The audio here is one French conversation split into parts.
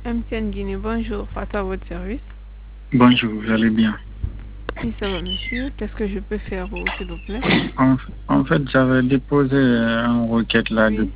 MTN Guinée, bonjour, Fata à votre service. Bonjour, vous allez bien? Oui, ça va, monsieur. Qu'est-ce que je peux faire pour vous, s'il vous plaît? En, en fait, j'avais déposé une requête là Oui.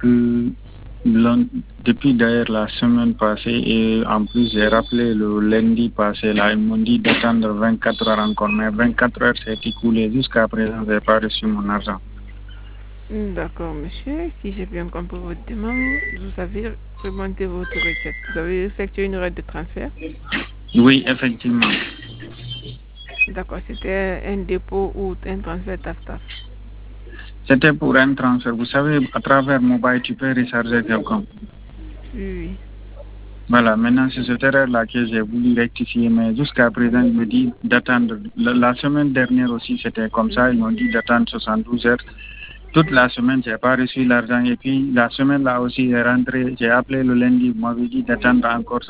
depuis d'ailleurs la semaine passée et en plus j'ai rappelé le lundi passé là, ils m'ont dit d'attendre 24 heures encore, mais 24 heures s'est écoulé. Jusqu'à présent, je n'ai pas reçu mon argent. D'accord, monsieur. Si j'ai bien compris votre demande, vous avez remonté votre requête. Vous avez effectué une requête de transfert. Oui, effectivement. D'accord, c'était un dépôt ou un transfert TAF-TAF. C'était pour un transfert. Vous savez, à travers mobile, tu peux recharger quelqu'un. Oui, Voilà, maintenant c'est cette erreur-là que j'ai voulu rectifier, mais jusqu'à présent, ils me disent d'attendre. La semaine dernière aussi, c'était comme oui. ça, ils m'ont dit d'attendre 72 heures. Toute la semaine, je n'ai pas reçu l'argent. Et puis, la semaine là aussi, j'ai rentré, j'ai appelé le lundi, vous m'avez dit Oui. d'attendre encore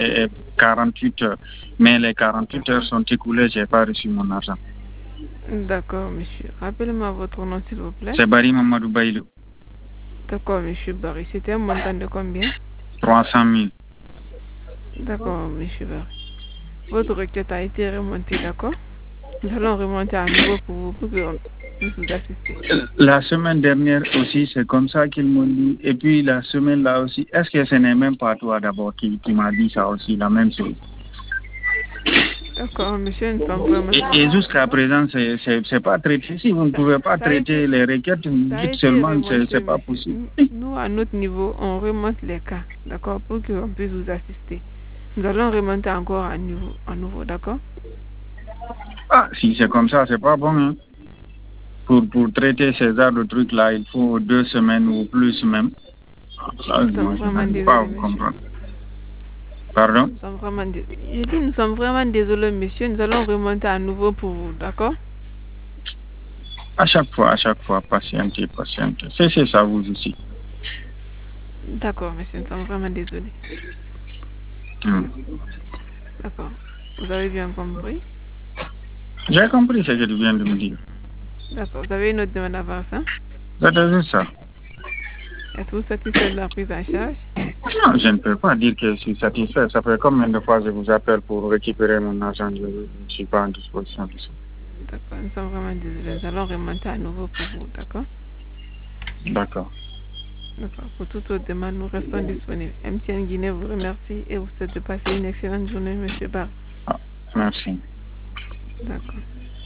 48 heures. Mais les 48 heures D'accord. sont écoulées, je n'ai pas reçu mon argent. D'accord, monsieur. Rappelez-moi votre nom, s'il vous plaît. C'est Barry Mamadou Bailou, D'accord, monsieur Barry. C'était un montant de combien? 300 000. D'accord, monsieur Barry. Votre requête a été remontée, d'accord? Nous allons remonter à nouveau pour vous, pour que puisse vous assister. La semaine dernière aussi, c'est comme ça qu'ils m'ont dit. Et puis la semaine là aussi, est-ce que ce n'est même pas toi d'abord qui m'a dit ça aussi, la même chose? D'accord, monsieur, nous sommes vraiment Et désolés, jusqu'à d'accord? présent, c'est pas traité. Si vous ne Ça, pouvez pas ça a traiter été, les requêtes, vous ça a dites été seulement que remonté, c'est pas monsieur. possible. Nous, à notre niveau, on remonte les cas, d'accord, pour qu'on puisse vous assister. Nous allons remonter encore à nouveau, d'accord? Ah, si c'est comme ça, c'est pas bon. Hein. Pour traiter ces genres de trucs-là, il faut 2 semaines ou plus même. Ça, Nous sommes moi, je vraiment n'arrive pas à désolés, vous monsieur. comprendre. Pardon? Nous sommes vraiment désolés. J'ai dit, nous sommes vraiment désolés, monsieur. Nous allons remonter à nouveau pour vous, d'accord? À chaque fois, patientez, patientez. C'est ça, vous aussi. D'accord, monsieur, nous sommes vraiment désolés. Hmm. D'accord. Vous avez bien compris? J'ai compris ce que tu viens de me dire. D'accord. Vous avez une autre demande avant ça? C'était juste ça. Êtes-vous satisfait de la prise en charge? Non, je ne peux pas dire que je suis satisfait. Ça fait combien de fois que je vous appelle pour récupérer mon argent. Je ne suis pas en disposition de ça. D'accord, nous sommes vraiment désolés. Nous allons remonter à nouveau pour vous, d'accord? D'accord. D'accord. Pour toute autre demande, nous restons disponibles. MTN Guinée vous remercie et vous souhaite de passer une excellente journée, monsieur Bar. Ah, merci. D'accord.